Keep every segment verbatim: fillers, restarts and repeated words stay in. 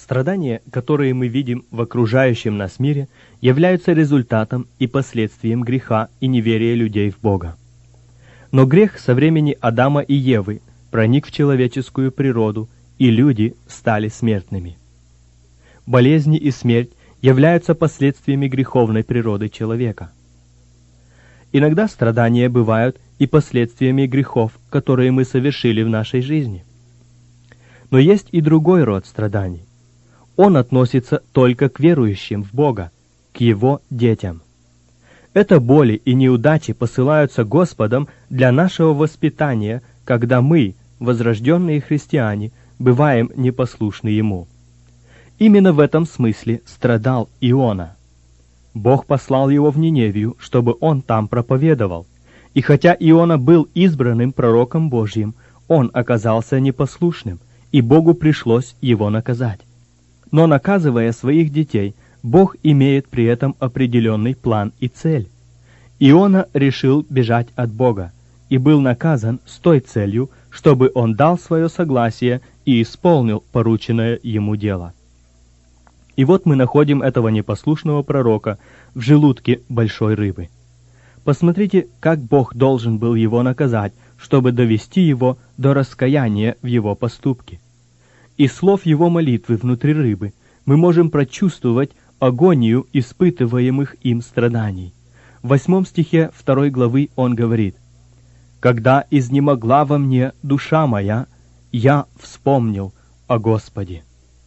Страдания, которые мы видим в окружающем нас мире, являются результатом и последствием греха и неверия людей в Бога. Но грех со времени Адама и Евы проник в человеческую природу, и люди стали смертными. Болезни и смерть являются последствиями греховной природы человека. Иногда страдания бывают и последствиями грехов, которые мы совершили в нашей жизни. Но есть и другой род страданий. Он относится только к верующим в Бога, к Его детям. Это боли и неудачи посылаются Господом для нашего воспитания, когда мы, возрожденные христиане, бываем непослушны Ему. Именно в этом смысле страдал Иона. Бог послал его в Ниневию, чтобы он там проповедовал. И хотя Иона был избранным пророком Божьим, он оказался непослушным, и Богу пришлось его наказать. Но наказывая своих детей, Бог имеет при этом определенный план и цель. Иона решил бежать от Бога и был наказан с той целью, чтобы он дал свое согласие и исполнил порученное ему дело. И вот мы находим этого непослушного пророка в желудке большой рыбы. Посмотрите, как Бог должен был его наказать, чтобы довести его до раскаяния в его поступке. Из слов его молитвы внутри рыбы мы можем прочувствовать агонию испытываемых им страданий. В восьмом стихе второй главы он говорит: «Когда изнемогла во мне душа моя, я вспомнил о Господе».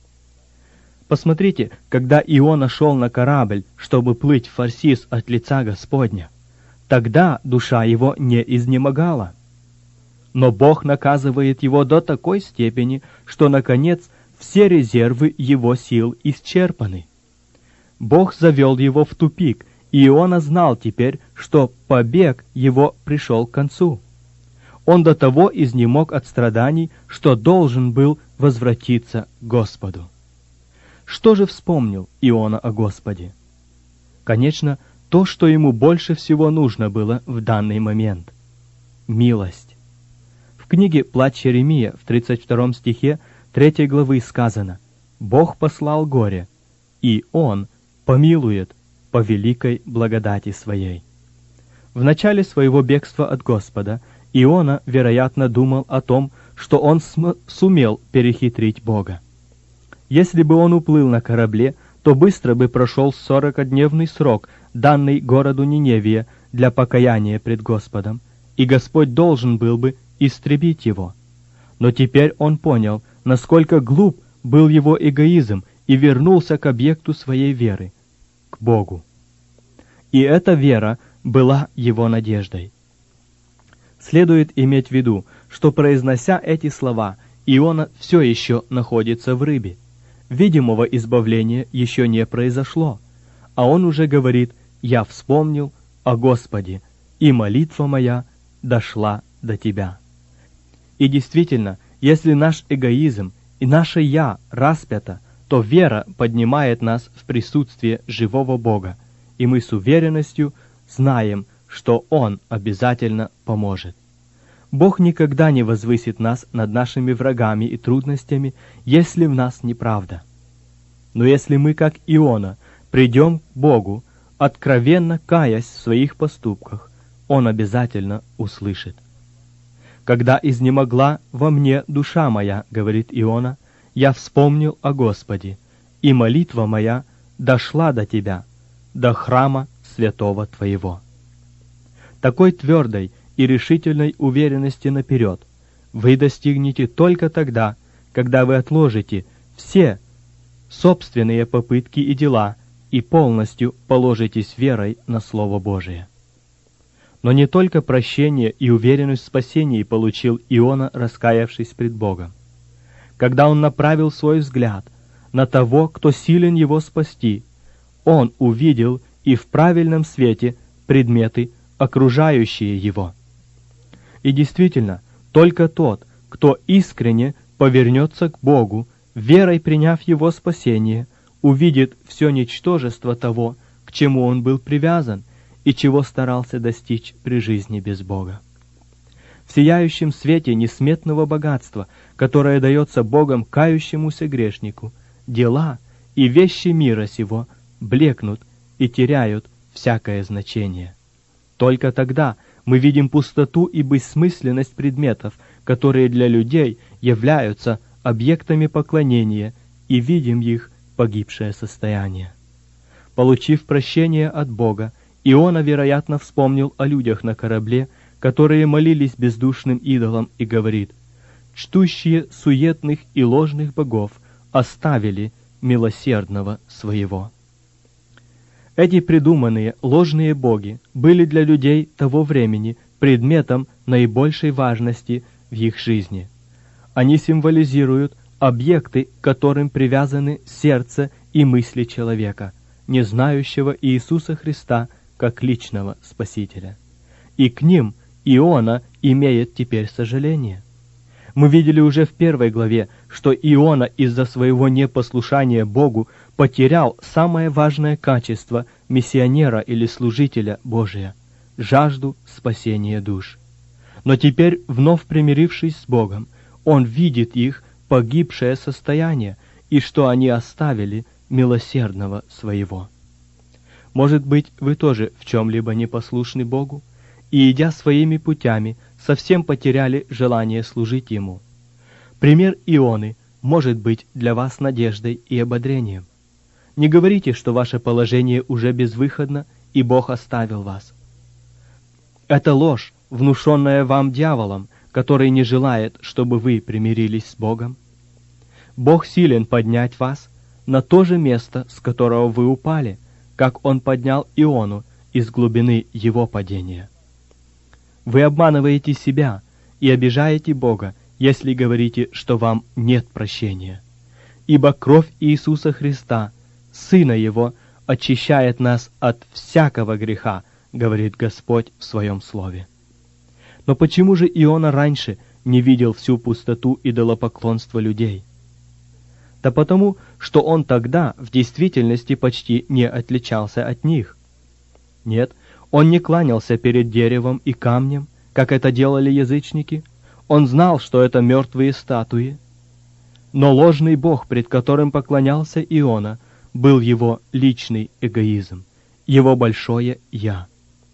Посмотрите, когда Иона шел на корабль, чтобы плыть в Фарсис от лица Господня, тогда душа его не изнемогала. Но Бог наказывает его до такой степени, что, наконец, все резервы его сил исчерпаны. Бог завел его в тупик, и Иона знал теперь, что побег его пришел к концу. Он до того изнемог от страданий, что должен был возвратиться к Господу. Что же вспомнил Иона о Господе? Конечно, то, что ему больше всего нужно было в данный момент — милость. В книге «Плач Иеремия» в тридцать втором стихе третьей главы сказано: «Бог послал горе, и Он помилует по великой благодати Своей». В начале своего бегства от Господа Иона, вероятно, думал о том, что он см- сумел перехитрить Бога. Если бы он уплыл на корабле, то быстро бы прошел сорокадневный срок, данный городу Ниневия для покаяния пред Господом, и Господь должен был бы истребить его. Но теперь он понял, насколько глуп был его эгоизм, и вернулся к объекту своей веры, к Богу. И эта вера была его надеждой. Следует иметь в виду, что, произнося эти слова, Иона все еще находится в рыбе. Видимого избавления еще не произошло, а он уже говорит: «Я вспомнил о Господе, и молитва моя дошла до Тебя». И действительно, если наш эгоизм и наше «я» распято, то вера поднимает нас в присутствие живого Бога, и мы с уверенностью знаем, что Он обязательно поможет. Бог никогда не возвысит нас над нашими врагами и трудностями, если в нас неправда. Но если мы, как Иона, придем к Богу, откровенно каясь в своих поступках, Он обязательно услышит. «Когда изнемогла во мне душа моя, — говорит Иона, — я вспомнил о Господе, и молитва моя дошла до Тебя, до храма святого Твоего». Такой твердой и решительной уверенности наперед вы достигнете только тогда, когда вы отложите все собственные попытки и дела и полностью положитесь верой на Слово Божие. Но не только прощение и уверенность в спасении получил Иона, раскаявшись пред Богом. Когда он направил свой взгляд на того, кто силен его спасти, он увидел и в правильном свете предметы, окружающие его. И действительно, только тот, кто искренне повернется к Богу, верой приняв Его спасение, увидит все ничтожество того, к чему он был привязан и чего старался достичь при жизни без Бога. В сияющем свете несметного богатства, которое дается Богом кающемуся грешнику, дела и вещи мира сего блекнут и теряют всякое значение. Только тогда мы видим пустоту и бессмысленность предметов, которые для людей являются объектами поклонения, и видим их погибшее состояние. Получив прощение от Бога, Иона, вероятно, вспомнил о людях на корабле, которые молились бездушным идолам, и говорит: «Чтущие суетных и ложных богов оставили милосердного своего». Эти придуманные ложные боги были для людей того времени предметом наибольшей важности в их жизни. Они символизируют объекты, к которым привязаны сердце и мысли человека, не знающего Иисуса Христа как личного Спасителя. И к ним Иона имеет теперь сожаление. Мы видели уже в первой главе, что Иона из-за своего непослушания Богу потерял самое важное качество миссионера или служителя Божия — жажду спасения душ. Но теперь, вновь примирившись с Богом, он видит их погибшее состояние и что они оставили милосердного своего. Может быть, вы тоже в чем-либо непослушны Богу, и, идя своими путями, совсем потеряли желание служить Ему. Пример Ионы может быть для вас надеждой и ободрением. Не говорите, что ваше положение уже безвыходно, и Бог оставил вас. Это ложь, внушенная вам дьяволом, который не желает, чтобы вы примирились с Богом. Бог силен поднять вас на то же место, с которого вы упали, как Он поднял Иону из глубины его падения. Вы обманываете себя и обижаете Бога, если говорите, что вам нет прощения. Ибо кровь Иисуса Христа, Сына Его, очищает нас от всякого греха, говорит Господь в Своем Слове. Но почему же Иона раньше не видел всю пустоту идолопоклонства людей? Да потому, что он тогда в действительности почти не отличался от них. Нет, он не кланялся перед деревом и камнем, как это делали язычники. Он знал, что это мертвые статуи. Но ложный бог, пред которым поклонялся Иона, был его личный эгоизм, его большое «я».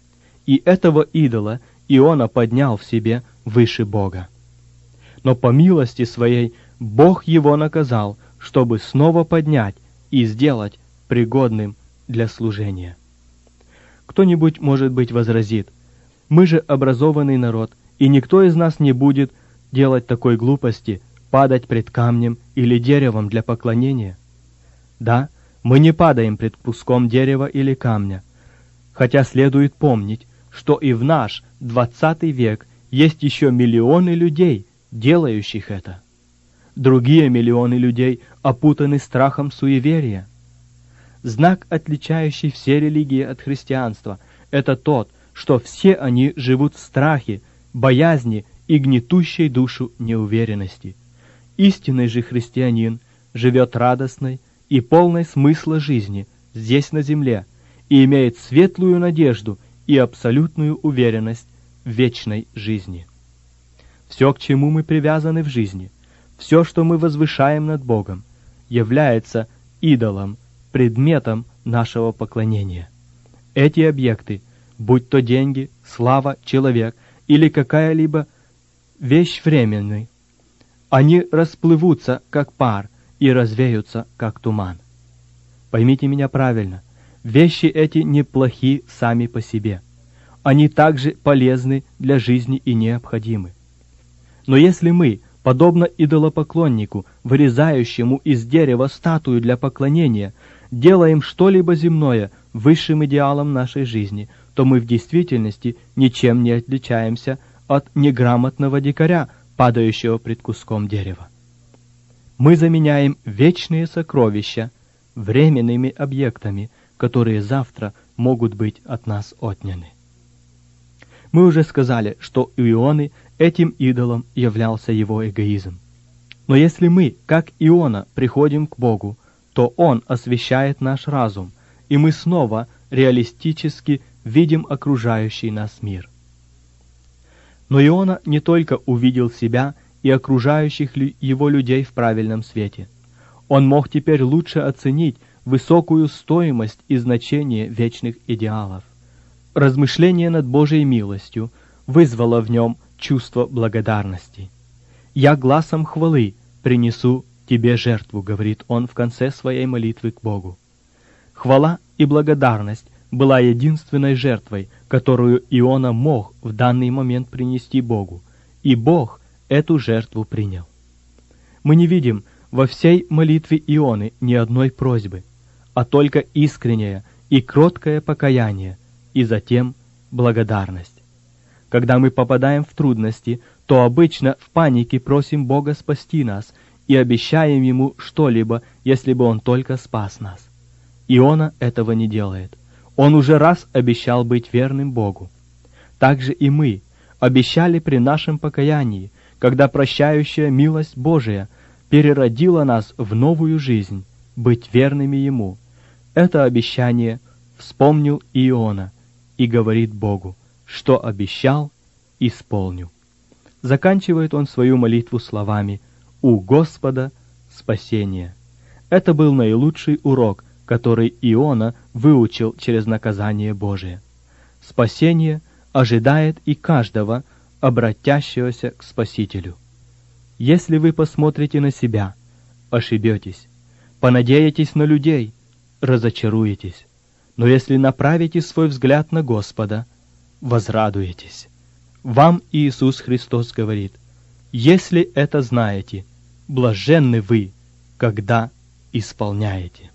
И этого идола Иона поднял в себе выше Бога. Но по милости своей Бог его наказал, чтобы снова поднять и сделать пригодным для служения. Кто-нибудь, может быть, возразит: мы же образованный народ, и никто из нас не будет делать такой глупости, падать пред камнем или деревом для поклонения. Да, мы не падаем пред куском дерева или камня, хотя следует помнить, что и в наш двадцатый век есть еще миллионы людей, делающих это. Другие миллионы людей опутаны страхом суеверия. Знак, отличающий все религии от христианства, это тот, что все они живут в страхе, боязни и гнетущей душу неуверенности. Истинный же христианин живет радостной и полной смысла жизни здесь на земле и имеет светлую надежду и абсолютную уверенность в вечной жизни. Все, к чему мы привязаны в жизни, все, что мы возвышаем над Богом, является идолом, предметом нашего поклонения. Эти объекты, будь то деньги, слава, человек или какая-либо вещь временной, они расплывутся, как пар, и развеются, как туман. Поймите меня правильно, вещи эти неплохи сами по себе. Они также полезны для жизни и необходимы. Но если мы, подобно идолопоклоннику, вырезающему из дерева статую для поклонения, делаем что-либо земное высшим идеалом нашей жизни, то мы в действительности ничем не отличаемся от неграмотного дикаря, падающего пред куском дерева. Мы заменяем вечные сокровища временными объектами, которые завтра могут быть от нас отняты. Мы уже сказали, что у Ионы этим идолом являлся его эгоизм. Но если мы, как Иона, приходим к Богу, то Он освещает наш разум, и мы снова реалистически видим окружающий нас мир. Но Иона не только увидел себя и окружающих его людей в правильном свете. Он мог теперь лучше оценить высокую стоимость и значение вечных идеалов. Размышление над Божьей милостью вызвало в нем чувство благодарности. «Я гласом хвалы принесу тебе жертву», — говорит он в конце своей молитвы к Богу. Хвала и благодарность была единственной жертвой, которую Иона мог в данный момент принести Богу, и Бог эту жертву принял. Мы не видим во всей молитве Ионы ни одной просьбы, а только искреннее и кроткое покаяние, и затем благодарность. Когда мы попадаем в трудности, то обычно в панике просим Бога спасти нас и обещаем Ему что-либо, если бы Он только спас нас. Иона этого не делает. Он уже раз обещал быть верным Богу. Так же и мы обещали при нашем покаянии, когда прощающая милость Божия переродила нас в новую жизнь, быть верными Ему. Это обещание вспомнил Иона и говорит Богу, что обещал, исполню. Заканчивает он свою молитву словами «У Господа спасение». Это был наилучший урок, который Иона выучил через наказание Божие. Спасение ожидает и каждого, обратящегося к Спасителю. Если вы посмотрите на себя, ошибетесь, понадеетесь на людей, разочаруетесь, но если направите свой взгляд на Господа, возрадуетесь. Вам Иисус Христос говорит: «Если это знаете, блаженны вы, когда исполняете».